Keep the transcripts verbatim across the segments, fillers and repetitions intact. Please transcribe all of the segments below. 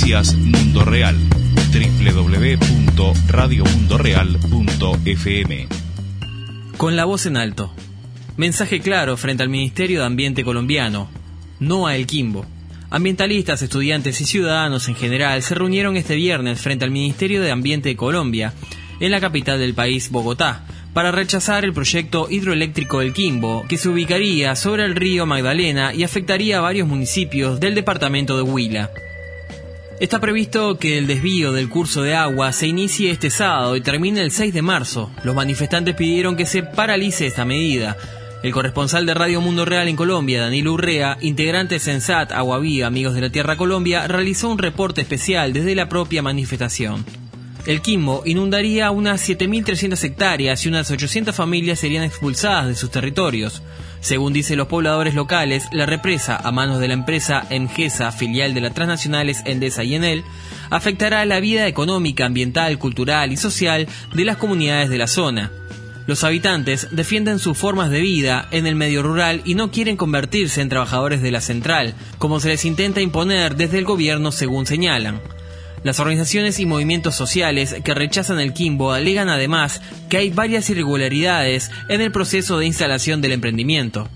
Noticias Mundo Real. doble u doble u doble u punto radio mundo real punto f m. Con la voz en alto. Mensaje claro frente al Ministerio de Ambiente colombiano. No a El Quimbo. Ambientalistas, estudiantes y ciudadanos en general se reunieron este viernes frente al Ministerio de Ambiente de Colombia, en la capital del país, Bogotá, para rechazar el proyecto hidroeléctrico El Quimbo, que se ubicaría sobre el río Magdalena y afectaría a varios municipios del departamento de Huila. Está previsto que el desvío del curso de agua se inicie este sábado y termine el seis de marzo. Los manifestantes pidieron que se paralice esta medida. El corresponsal de Radio Mundo Real en Colombia, Danilo Urrea, integrante de Sensat, Agua Viva, Amigos de la Tierra Colombia, realizó un reporte especial desde la propia manifestación. El Quimbo inundaría unas siete mil trescientas hectáreas y unas ochocientas familias serían expulsadas de sus territorios. Según dicen los pobladores locales, la represa, a manos de la empresa Emgesa, filial de las transnacionales Endesa y Enel, afectará la vida económica, ambiental, cultural y social de las comunidades de la zona. Los habitantes defienden sus formas de vida en el medio rural y no quieren convertirse en trabajadores de la central, como se les intenta imponer desde el gobierno, según señalan. Las organizaciones y movimientos sociales que rechazan el Quimbo alegan además que hay varias irregularidades en el proceso de instalación del emprendimiento.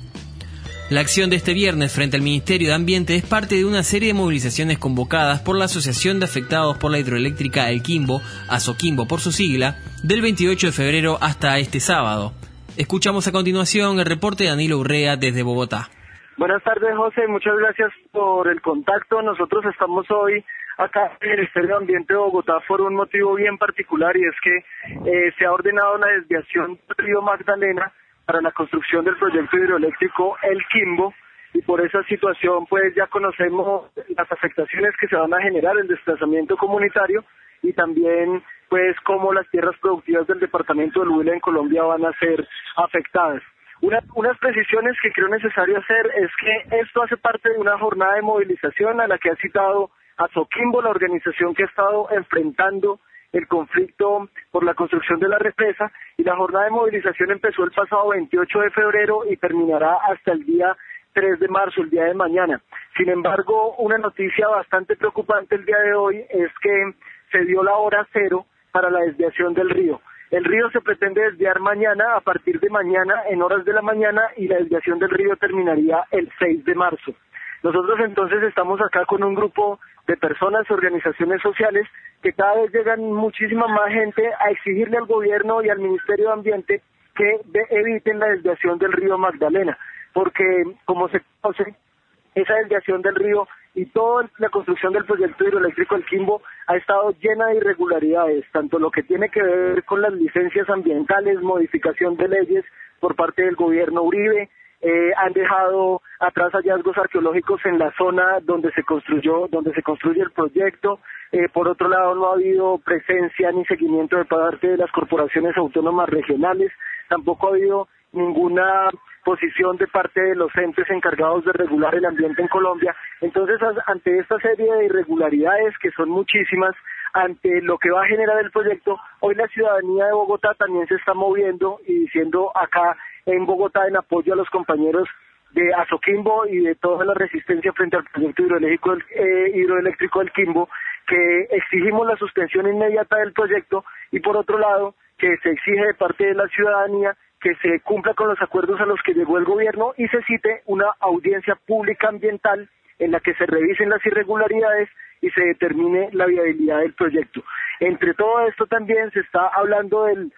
La acción de este viernes frente al Ministerio de Ambiente es parte de una serie de movilizaciones convocadas por la Asociación de Afectados por la Hidroeléctrica El Quimbo, ASOQUIMBO por su sigla, del veintiocho de febrero hasta este sábado. Escuchamos a continuación el reporte de Danilo Urrea desde Bogotá. Buenas tardes, José, muchas gracias por el contacto. Nosotros estamos hoy acá en el Ministerio de Ambiente de Bogotá por un motivo bien particular, y es que eh, se ha ordenado la desviación del río Magdalena para la construcción del proyecto hidroeléctrico El Quimbo, y por esa situación pues ya conocemos las afectaciones que se van a generar, el desplazamiento comunitario y también pues cómo las tierras productivas del departamento del Huila en Colombia van a ser afectadas. Una, unas precisiones que creo necesario hacer es que esto hace parte de una jornada de movilización a la que ha citado ASOQUIMBO, la organización que ha estado enfrentando el conflicto por la construcción de la represa, y la jornada de movilización empezó el pasado veintiocho de febrero y terminará hasta el día tres de marzo, el día de mañana. Sin embargo, una noticia bastante preocupante el día de hoy es que se dio la hora cero para la desviación del río. El río se pretende desviar mañana, a partir de mañana, en horas de la mañana, y la desviación del río terminaría el seis de marzo. Nosotros entonces estamos acá con un grupo de personas y organizaciones sociales que cada vez llegan muchísima más gente a exigirle al gobierno y al Ministerio de Ambiente que de, eviten la desviación del río Magdalena, porque como se conoce, esa desviación del río y toda la construcción del proyecto hidroeléctrico El Quimbo ha estado llena de irregularidades, tanto lo que tiene que ver con las licencias ambientales, modificación de leyes por parte del gobierno Uribe. Eh, han dejado atrás hallazgos arqueológicos en la zona donde se construyó, donde se construye el proyecto. Eh, por otro lado, no ha habido presencia ni seguimiento de parte de las corporaciones autónomas regionales. Tampoco ha habido ninguna posición de parte de los entes encargados de regular el ambiente en Colombia. Entonces, ante esta serie de irregularidades, que son muchísimas, ante lo que va a generar el proyecto, hoy la ciudadanía de Bogotá también se está moviendo y diciendo acá en Bogotá, en apoyo a los compañeros de ASOQUIMBO y de toda la resistencia frente al proyecto hidroeléctrico, eh, hidroeléctrico del Quimbo, que exigimos la suspensión inmediata del proyecto, y por otro lado, que se exige de parte de la ciudadanía que se cumpla con los acuerdos a los que llegó el gobierno y se cite una audiencia pública ambiental en la que se revisen las irregularidades y se determine la viabilidad del proyecto. Entre todo esto también se está hablando del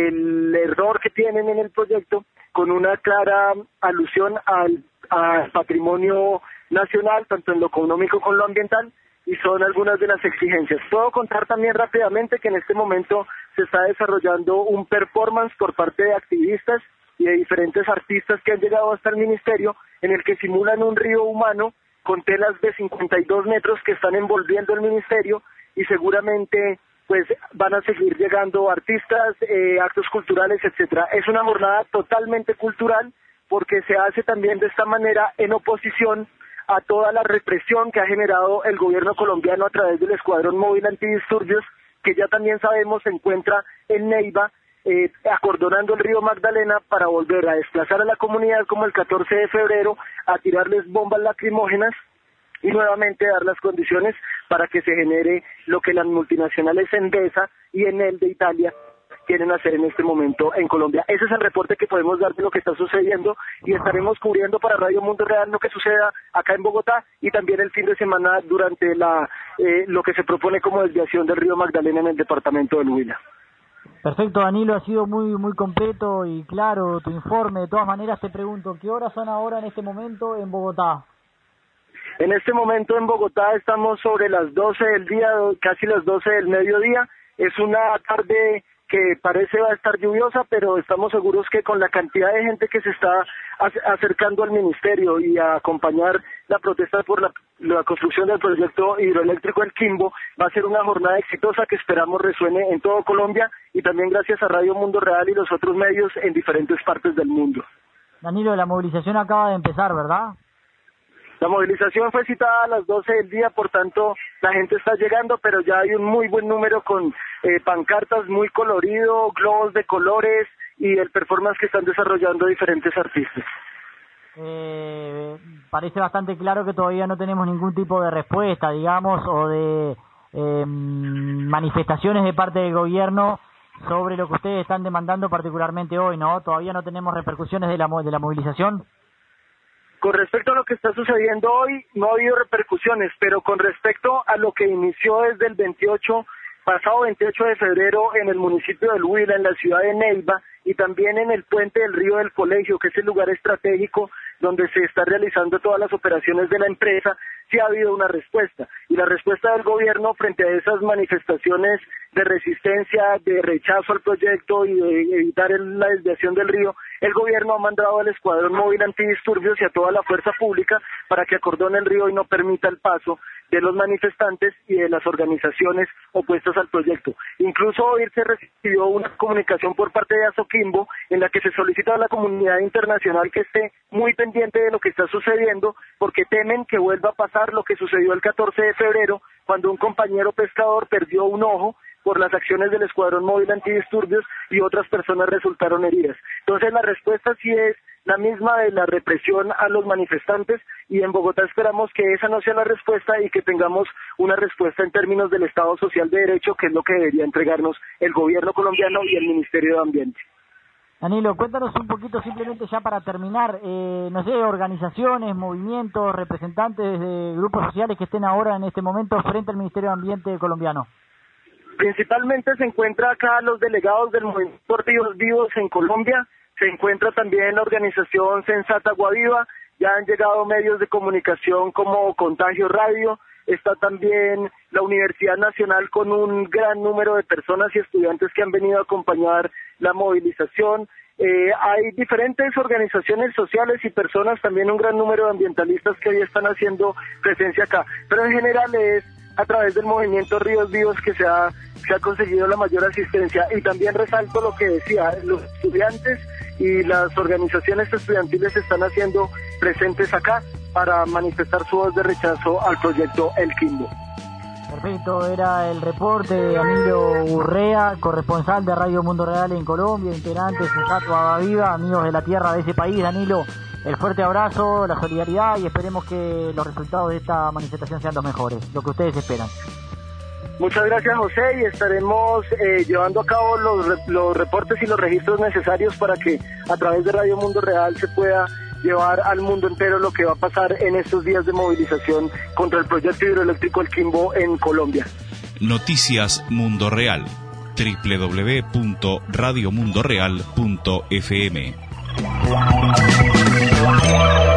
el error que tienen en el proyecto, con una clara alusión al, al patrimonio nacional, tanto en lo económico como en lo ambiental, y son algunas de las exigencias. Puedo contar también rápidamente que en este momento se está desarrollando un performance por parte de activistas y de diferentes artistas que han llegado hasta el ministerio, en el que simulan un río humano con telas de cincuenta y dos metros que están envolviendo el ministerio, y seguramente pues van a seguir llegando artistas, eh, actos culturales, etcétera. Es una jornada totalmente cultural, porque se hace también de esta manera en oposición a toda la represión que ha generado el gobierno colombiano a través del Escuadrón Móvil Antidisturbios, que ya también sabemos se encuentra en Neiva, eh, acordonando el río Magdalena para volver a desplazar a la comunidad, como el catorce de febrero, a tirarles bombas lacrimógenas y nuevamente dar las condiciones para que se genere lo que las multinacionales Endesa y Enel de Italia quieren hacer en este momento en Colombia. Ese es el reporte que podemos dar de lo que está sucediendo y estaremos cubriendo para Radio Mundo Real lo que suceda acá en Bogotá y también el fin de semana durante la eh, lo que se propone como desviación del río Magdalena en el departamento del Huila. Perfecto, Danilo, ha sido muy muy completo y claro tu informe. De todas maneras te pregunto, ¿qué horas son ahora en este momento en Bogotá? En este momento en Bogotá estamos sobre las doce del día, casi las doce del mediodía. Es una tarde que parece va a estar lluviosa, pero estamos seguros que con la cantidad de gente que se está acercando al ministerio y a acompañar la protesta por la, la construcción del proyecto hidroeléctrico El Quimbo, va a ser una jornada exitosa que esperamos resuene en todo Colombia y también gracias a Radio Mundo Real y los otros medios en diferentes partes del mundo. Danilo, la movilización acaba de empezar, ¿verdad? La movilización fue citada a las doce del día, por tanto la gente está llegando, pero ya hay un muy buen número con eh, pancartas muy colorido, globos de colores y el performance que están desarrollando diferentes artistas. Eh, parece bastante claro que todavía no tenemos ningún tipo de respuesta, digamos, o de eh, manifestaciones de parte del gobierno sobre lo que ustedes están demandando particularmente hoy, ¿no? Todavía no tenemos repercusiones de la, de la movilización. Con respecto a lo que está sucediendo hoy, no ha habido repercusiones, pero con respecto a lo que inició desde el veintiocho, pasado veintiocho de febrero en el municipio del Huila, en la ciudad de Neiva, y también en el puente del río del Colegio, que es el lugar estratégico donde se están realizando todas las operaciones de la empresa, sí ha habido una respuesta. Y la respuesta del gobierno frente a esas manifestaciones de resistencia, de rechazo al proyecto y de evitar el, la desviación del río, el gobierno ha mandado al Escuadrón Móvil Antidisturbios y a toda la fuerza pública para que acordone el río y no permita el paso de los manifestantes y de las organizaciones opuestas al proyecto. Incluso hoy se recibió una comunicación por parte de Asoquimbo en la que se solicita a la comunidad internacional que esté muy pendiente de lo que está sucediendo porque temen que vuelva a pasar lo que sucedió el catorce de febrero cuando un compañero pescador perdió un ojo por las acciones del Escuadrón Móvil Antidisturbios y otras personas resultaron heridas. Entonces la respuesta sí es la misma de la represión a los manifestantes y en Bogotá esperamos que esa no sea la respuesta y que tengamos una respuesta en términos del Estado Social de Derecho, que es lo que debería entregarnos el gobierno colombiano y el Ministerio de Ambiente. Danilo, cuéntanos un poquito simplemente ya para terminar, eh, no sé, organizaciones, movimientos, representantes de grupos sociales que estén ahora en este momento frente al Ministerio de Ambiente colombiano. Principalmente se encuentra acá los delegados del Movimiento Ríos Vivos en Colombia, se encuentra también la organización Sensata Guaviva, ya han llegado medios de comunicación como Contagio Radio, está también la Universidad Nacional con un gran número de personas y estudiantes que han venido a acompañar la movilización. Eh, hay diferentes organizaciones sociales y personas, también un gran número de ambientalistas que hoy están haciendo presencia acá, pero en general es a través del movimiento Ríos Vivos que se ha, se ha conseguido la mayor asistencia. Y también resalto lo que decía, los estudiantes y las organizaciones estudiantiles están haciendo presentes acá para manifestar su voz de rechazo al proyecto El Quimbo. Perfecto, era el reporte de Danilo Urrea, corresponsal de Radio Mundo Real en Colombia, integrante de Sensata Guaviva, amigos de la tierra de ese país. Danilo, el fuerte abrazo, la solidaridad y esperemos que los resultados de esta manifestación sean los mejores, lo que ustedes esperan. Muchas gracias, José, y estaremos eh, llevando a cabo los, los reportes y los registros necesarios para que a través de Radio Mundo Real se pueda llevar al mundo entero lo que va a pasar en estos días de movilización contra el proyecto hidroeléctrico El Quimbo en Colombia. Noticias Mundo Real, doble u doble u doble u punto radio mundo real punto f m.